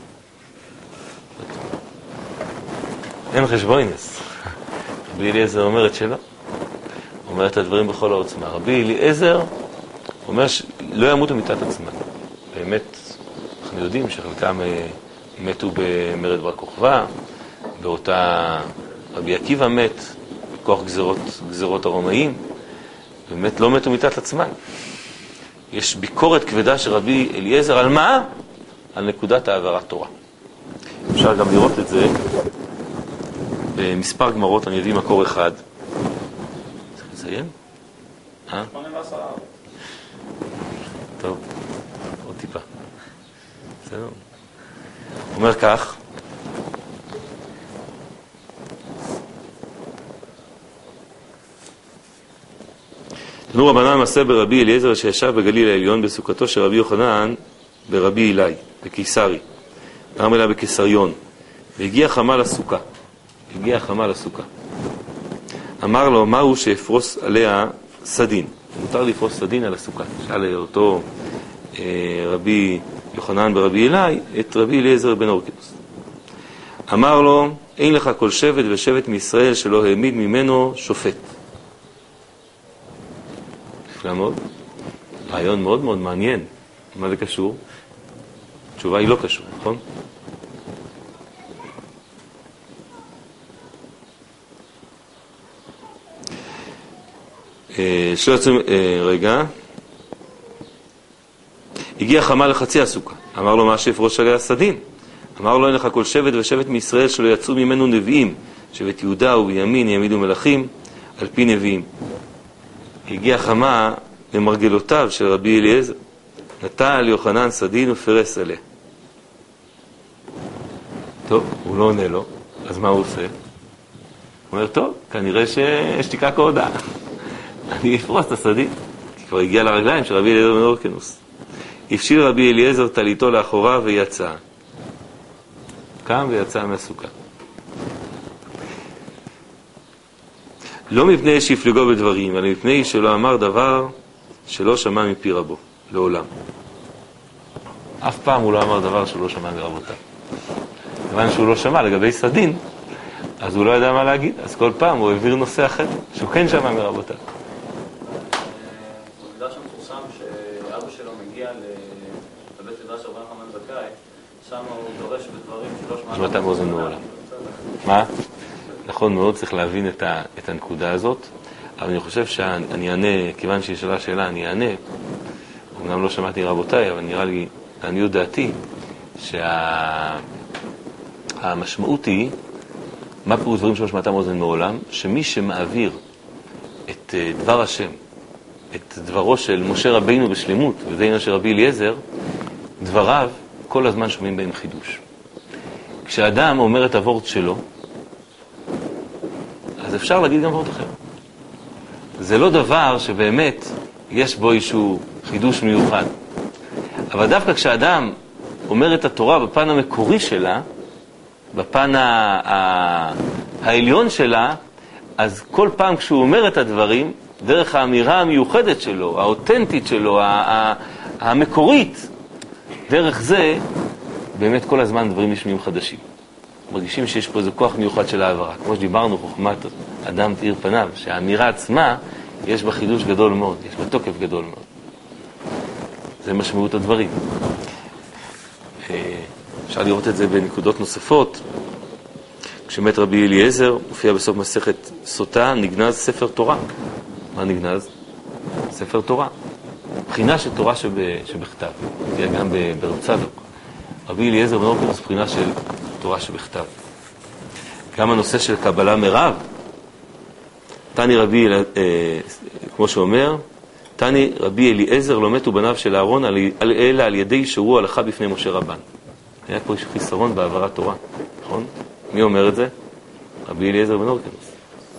אין חשבוינס. רבי אליעזר אומר את שלו. אומר את הדברים בכל העוצמה. רבי אליעזר אומר שלא ימותו מיתת עצמן. באמת, אנחנו יודעים שחלקם מתו במרד בר כוכבא, באותה רבי עקיבא מת, בכוח גזרות, גזרות הרומאים, באמת לא מתו מיתת עצמן. יש ביקורת כבדה של רבי אליעזר על מה? על נקודת העברת תורה. אפשר גם לראות את זה במספר גמרות, אני יודעים מקור אחד. צריך לציין? אה? טוב, עוד טיפה. בסדר. אומר כך, תנו רבנן מעשה ברבי אליעזר שישב בגליל העליון בסוכתו של רבי יוחנן ברבי אילאי, בקיסרי, גרם אליה בקיסריון, והגיע חמה לסוכה, הגיע חמה לסוכה. אמר לו, מהו שיפרוס עליה סדין? מותר לפרוס סדין על הסוכה. שאל אותו אה, רבי יוחנן ברבי אילאי את רבי אליעזר בן הורקנוס. אמר לו, אין לך כל שבט ושבט מישראל שלא העמיד ממנו שופט. נפלא מאוד. רעיון מאוד מאוד מעניין. מה זה קשור? התשובה היא לא קשור, נכון? שלא יוצאים, רגע. הגיע חמה לחצי הסוכה. אמר לו, מה שיפרוש עליה סדין? אמר לו אין לך כל שבט ושבט מישראל שלא יצאו ממנו נביאים, שבט יהודה ובימין יעמידו מלכים על פי נביאים. הגיעה חמה למרגלותיו של רבי אליעזר, נטל יוחנן סדין ופרס עליה. טוב, הוא לא עונה לו, אז מה הוא עושה? הוא אומר, טוב, כנראה ששתיקה כהודאה. אני אפרוס את הסדין, כי כבר הגיע לרגליים של רבי אליעזר בן הורקנוס. הפשיל רבי אליעזר טליתו לאחוריו ויצא. קם ויצא מהסוכה. לא מפני שהפלגו בדברים, אלא מפני שלא אמר דבר שלא שמע מפי רבו, לעולם. אף פעם הוא לא אמר דבר שלא שמע מרבותיו. כיוון שהוא לא שמע לגבי סדין, אז הוא לא ידע מה להגיד, אז כל פעם הוא העביר נושא אחר, שהוא כן שמע מרבותיו. במדרש המפורסם שאבא שלו מגיע לבית מדרש רבן חנן זכאי, שם הוא דורש בדברים שלא שמע שמעתם אוזן מעולם. מה? נכון מאוד, צריך להבין את, ה, את הנקודה הזאת, אבל אני חושב שאני אענה, כיוון שהיא שאלה שאלה, אני אענה, אמנם לא שמעתי רבותיי, אבל נראה לי, לעניות דעתי, שהמשמעות שה, היא, מה פירוש דברים שלא שמעתם אוזן מעולם? שמי שמעביר את דבר השם, את דברו של משה רבינו בשלמות, ודיינו של רבי אליעזר, דבריו כל הזמן שומעים בהם חידוש. כשאדם אומר את הוורט שלו, אז אפשר להגיד גם וורט אחר. זה לא דבר שבאמת יש בו איזשהו חידוש מיוחד. אבל דווקא כשאדם אומר את התורה בפן המקורי שלה, בפן ה- ה- העליון שלה, אז כל פעם כשהוא אומר את הדברים, דרך האמירה המיוחדת שלו, האותנטית שלו, ה- ה- המקורית, דרך זה, באמת כל הזמן דברים נשמעים חדשים. מרגישים שיש פה איזה כוח מיוחד של העברה. כמו שדיברנו, חוכמת אדם תאיר פניו, שהאמירה עצמה, יש בה חידוש גדול מאוד, יש בה תוקף גדול מאוד. זה משמעות הדברים. אפשר לראות את זה בנקודות נוספות. כשמת רבי אליעזר, הופיע בסוף מסכת סוטה, נגנז ספר תורה. מה נגנז? ספר תורה. בחינה של תורה שב, שבכתב. תהיה גם ברב צדוק. רבי אליעזר בן הורקנוס, בחינה של תורה שבכתב. גם הנושא של קבלה מרב. תני רבי, אה, כמו שאומר, תני רבי אליעזר לא מתו בניו של אהרון, אלא על ידי שורו הלכה בפני משה רבן. היה פה חיסרון בעברת תורה, נכון? מי אומר את זה? רבי אליעזר בן הורקנוס.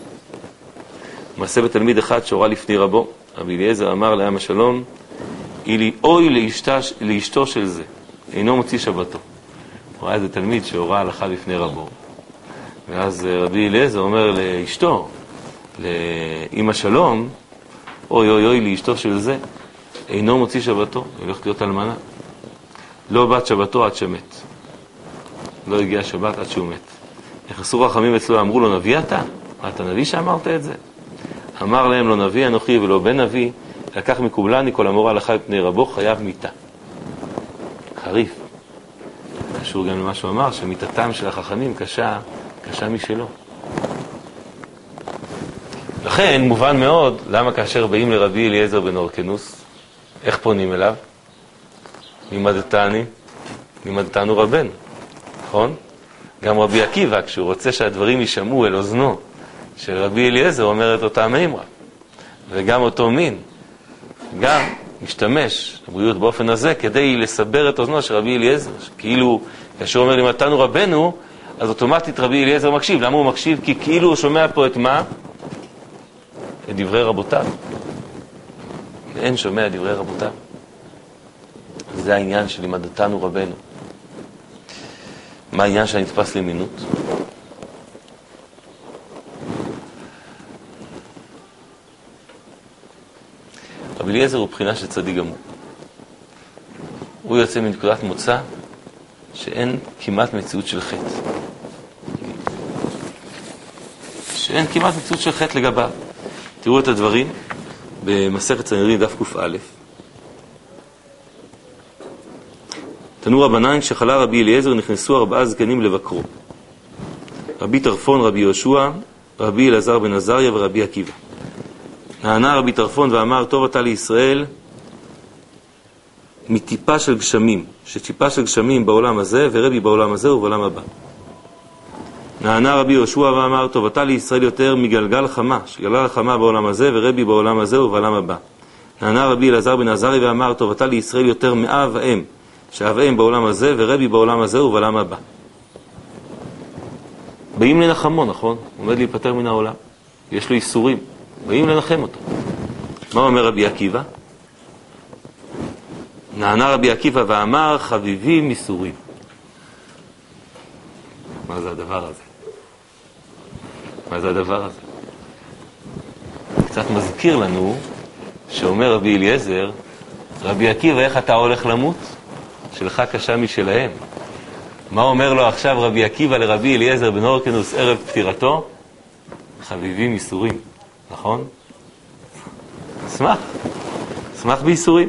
מעשה בתלמיד אחד שהורה לפני רבו, רבי אליעזר אמר לעם השלום, אוי לאשתה, לאשתו של זה, אינו מוציא שבתו. הוא ראה איזה תלמיד שהורה הלכה לפני רבו. ואז רבי אליעזר אומר לאשתו, לאמא שלום, אוי אוי אוי לאשתו של זה, אינו מוציא שבתו, היא הולכת להיות אלמנה. לא בת שבתו עד שמת. לא הגיע שבת עד שהוא מת. נכנסו רחמים אצלו, אמרו לו, נביא אתה? מה, אתה נביא שאמרת את זה? אמר להם, לא נביא אנוכי ולא בן נביא, לקח מקובלני כל אמור הלכה בפני רבו, חייב מיתה. חריף. קשור גם למה שהוא אמר, שמיתתם של החכמים קשה, קשה משלו. לכן מובן מאוד למה כאשר באים לרבי אליעזר בן הורקנוס, איך פונים אליו? לימדתני, לימדתנו רבנו, נכון? גם רבי עקיבא, כשהוא רוצה שהדברים יישמעו אל אוזנו של רבי אליעזר, אומר את אותה מימרה. וגם אותו מין, גם משתמש לבריאות באופן הזה, כדי לסבר את אוזנו של רבי אליעזר. כאילו, כאשר הוא אומר לימדתנו רבנו, אז אוטומטית רבי אליעזר מקשיב. למה הוא מקשיב? כי כאילו הוא שומע פה את מה? את דברי רבותיו. ואין שומע את דברי רבותיו. זה העניין של לימדתנו רבנו. מה העניין שנתפס למינות? רבי אליעזר הוא בחינה של צדיק גמור. הוא יוצא מנקודת מוצא שאין כמעט מציאות של חטא. שאין כמעט מציאות של חטא לגביו. תראו את הדברים במסכת סנהדרין דף ק"א. תנו רבנן, כשחלה רבי אליעזר נכנסו ארבעה זקנים לבקרו. רבי טרפון, רבי יהושע, רבי אלעזר בן עזריה ורבי עקיבא. נענה רבי טרפון ואמר, טוב אתה לישראל, מטיפה של גשמים, שטיפה של גשמים בעולם הזה ורבי בעולם הזה ובעולם הבא. נענה רבי יהושע ואמר, טובתה לישראל יותר מגלגל חמה, שגלגל חמה בעולם הזה ורבי בעולם הזה ובעולם הבא. נענה רבי אלעזר בן עזרי ואמר, טובתה לישראל יותר מאב ואם, שאב ואם בעולם הזה ורבי בעולם הזה ובעולם הבא. באים לנחמו, נכון? הוא עומד להיפטר מן העולם. יש לו איסורים. באים לנחם אותו. מה אומר רבי עקיבא? נענה רבי עקיבא ואמר, חביבים מסורים. מה זה הדבר הזה? מה זה הדבר הזה? קצת מזכיר לנו שאומר רבי אליעזר, רבי עקיבא, איך אתה הולך למות? שלך קשה משלהם. מה אומר לו עכשיו רבי עקיבא לרבי אליעזר בן הורקנוס ערב פטירתו? חביבים איסורים, נכון? שמח, שמח באיסורים.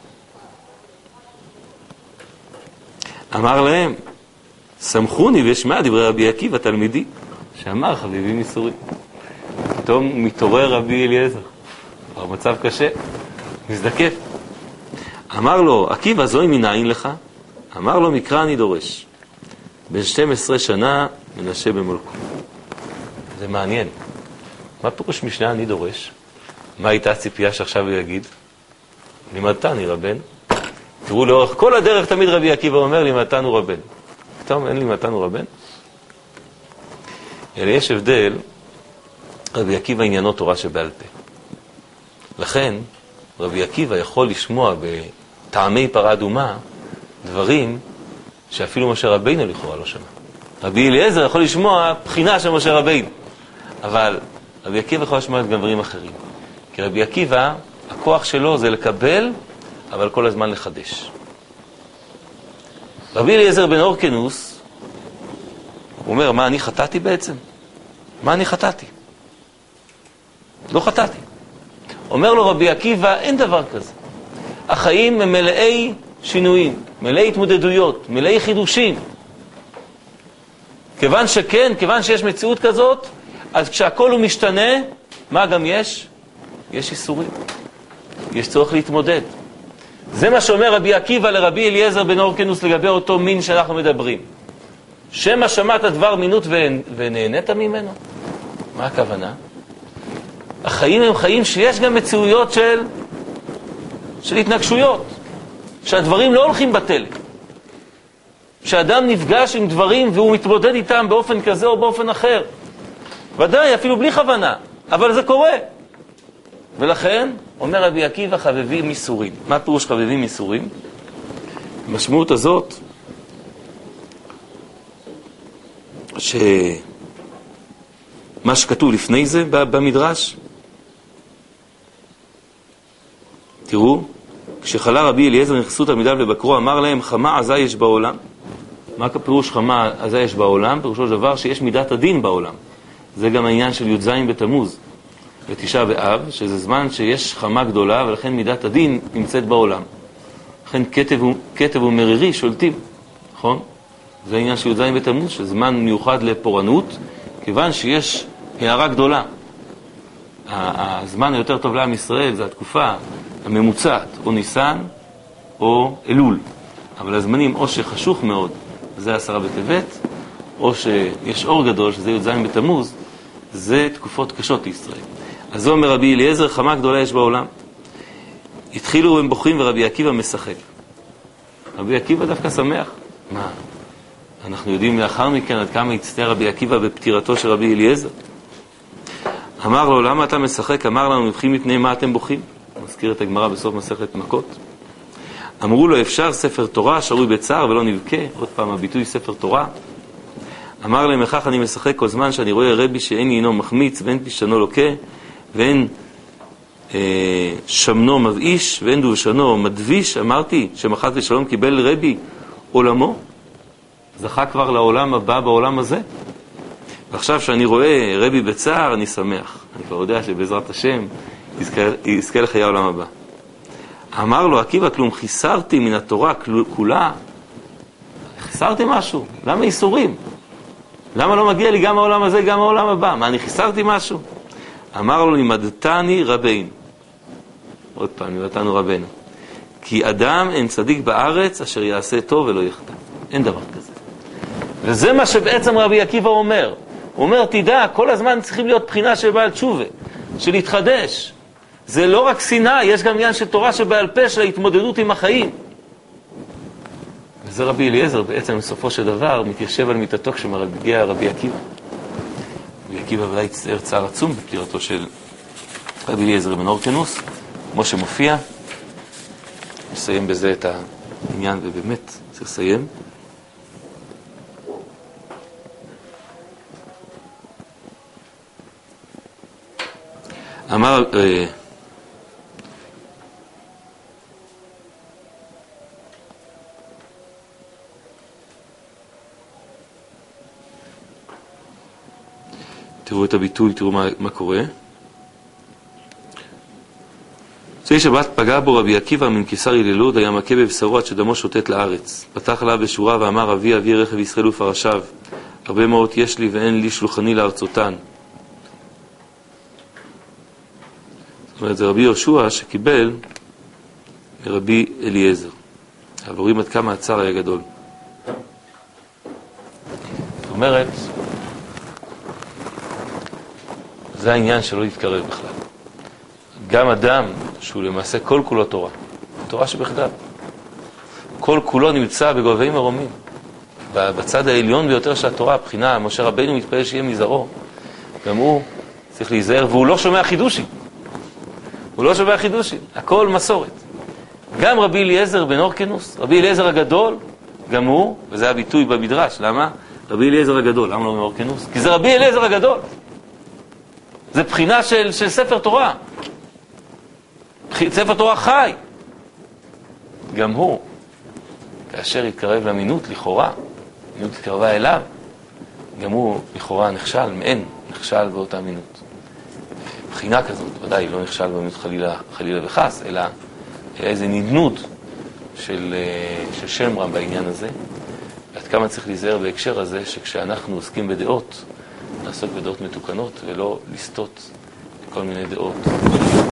אמר להם, שמחוני וישמע דברי רבי עקיבא תלמידי, שאמר חביבים איסורים. פתאום מתעורר רבי אליעזר, המצב קשה, מזדקף. אמר לו, עקיבא, זוהי מנין לך? אמר לו, מקרא אני דורש. בן שתים עשרה שנה מנשה במולכו. זה מעניין. מה פירוש משנה אני דורש? מה הייתה הציפייה שעכשיו הוא יגיד? לימדתני רבן. תראו, לאורך כל הדרך תמיד רבי עקיבא אומר, לימדתנו רבן. פתאום אין לימדתנו רבן. אלא יש הבדל, רבי עקיבא עניינו תורה שבעל פה. לכן, רבי עקיבא יכול לשמוע בטעמי פרה אדומה דברים שאפילו משה רבינו לכאורה לא שמע. רבי אליעזר יכול לשמוע בחינה של משה רבינו, אבל רבי עקיבא יכול לשמוע גם דברים אחרים. כי רבי עקיבא, הכוח שלו זה לקבל, אבל כל הזמן לחדש. רבי אליעזר בן הורקנוס, הוא אומר, מה אני חטאתי בעצם? מה אני חטאתי? לא חטאתי. אומר לו רבי עקיבא, אין דבר כזה. החיים הם מלאי שינויים, מלאי התמודדויות, מלאי חידושים. כיוון שכן, כיוון שיש מציאות כזאת, אז כשהכל הוא משתנה, מה גם יש? יש איסורים. יש צורך להתמודד. זה מה שאומר רבי עקיבא לרבי אליעזר בן הורקנוס לגבי אותו מין שאנחנו מדברים. שמה שמעת דבר מינות ונהנית ממנו? מה הכוונה? החיים הם חיים שיש גם מציאויות של, של התנגשויות. שהדברים לא הולכים בטל. שאדם נפגש עם דברים והוא מתמודד איתם באופן כזה או באופן אחר. ודאי, אפילו בלי כוונה. אבל זה קורה. ולכן, אומר רבי עקיבא, חבבים איסורים. מה פירוש חבבים איסורים? המשמעות הזאת, שמה שכתוב לפני זה במדרש, תראו, כשחלה רבי אליעזר נכנסו תלמידיו לבקרו, אמר להם, חמה עזה יש בעולם. מה פירוש חמה עזה יש בעולם? פירושו דבר שיש מידת הדין בעולם. זה גם העניין של י"ז בתמוז, בתשעה באב, שזה זמן שיש חמה גדולה, ולכן מידת הדין נמצאת בעולם. לכן כתב, כתב ומרירי שולטים, נכון? זה העניין של י"ז בתמוז, שזמן מיוחד לפורענות, כיוון שיש הערה גדולה. הזמן היותר טוב לעם ישראל זה התקופה הממוצעת, או ניסן או אלול. אבל הזמנים או שחשוך מאוד, זה עשרה בטבת, או שיש אור גדול, שזה י"ז בתמוז, זה תקופות קשות לישראל. אז זה אומר רבי אליעזר, חמה גדולה יש בעולם. התחילו הם בוכים ורבי עקיבא משחק. רבי עקיבא דווקא שמח. מה? אנחנו יודעים לאחר מכן עד כמה הצטער רבי עקיבא בפטירתו של רבי אליעזר. אמר לו, למה אתה משחק? אמר לנו, נבחים מפני מה אתם בוכים? מזכיר את הגמרא בסוף מסכת מכות. אמרו לו, אפשר ספר תורה, שרוי בצער ולא נבכה. עוד פעם, הביטוי ספר תורה. אמר להם, לכך אני משחק כל זמן שאני רואה רבי שאין עינו מחמיץ ואין פשענו לוקה ואין אה, שמנו מבאיש ואין דובשנו מדביש. אמרתי שמחת ושלום קיבל רבי עולמו. זכה כבר לעולם הבא בעולם הזה. ועכשיו שאני רואה רבי בצער, אני שמח. אני כבר יודע שבעזרת השם יזכה, יזכה לחיי העולם הבא. אמר לו, עקיבא, כלום חיסרתי מן התורה כולה. חיסרתי משהו. למה איסורים? למה לא מגיע לי גם העולם הזה, גם העולם הבא? מה, אני חיסרתי משהו? אמר לו, לימדתני רבינו. עוד פעם, לימדתנו רבנו. כי אדם אין צדיק בארץ אשר יעשה טוב ולא יחטא. אין דבר כזה. וזה מה שבעצם רבי עקיבא אומר. הוא אומר, תדע, כל הזמן צריכים להיות בחינה של בעל תשובה, של להתחדש. זה לא רק שנאה, יש גם עניין של תורה שבעל פה, של ההתמודדות עם החיים. וזה רבי אליעזר בעצם בסופו של דבר מתיישב על מיטתו כשמגיע רבי עקיבא. רבי עקיבא ודאי יצטער צער עצום בפטירתו של רבי אליעזר בן הורקנוס, כמו שמופיע. נסיים בזה את העניין, ובאמת צריך לסיים. אמר אה, תראו את הביטוי, תראו מה, מה קורה. צאי שבת פגע בו רבי עקיבא מן קיסר ללוד, היה מכה בבשרו עד שדמו שוטט לארץ. פתח לה בשורה ואמר, אבי אבי רכב ישראל ופרשיו, הרבה מאוד יש לי ואין לי שלוחני לארצותן. זאת אומרת, זה רבי יהושע שקיבל מרבי אליעזר. אבל רואים עד כמה הצער היה גדול. זאת אומרת, זה העניין שלא להתקרב בכלל. גם אדם שהוא למעשה כל כולו תורה, תורה שבכתב, כל כולו נמצא בגובהים מרומים. בצד העליון ביותר של התורה, הבחינה, משה רבינו מתפעל שיהיה מזרעו, גם הוא צריך להיזהר, והוא לא שומע חידושים. הוא לא שומע חידושים, הכל מסורת. גם רבי אליעזר בן הורקנוס, רבי אליעזר הגדול, גם הוא, וזה הביטוי במדרש, למה? רבי אליעזר הגדול, למה לא בן הורקנוס? כי זה רבי אליעזר הגדול. זה בחינה של, של ספר תורה. ספר תורה חי. גם הוא, כאשר התקרב למינות, לכאורה, מינות התקרבה אליו, גם הוא לכאורה נכשל, מעין נכשל באותה מינות. בחינה כזאת, ודאי לא נכשל במינות חלילה, חלילה וחס, אלא איזה נדנות של, של שם רם בעניין הזה. ועד כמה צריך להיזהר בהקשר הזה, שכשאנחנו עוסקים בדעות, נעסוק בדעות מתוקנות ולא לסטות כל מיני דעות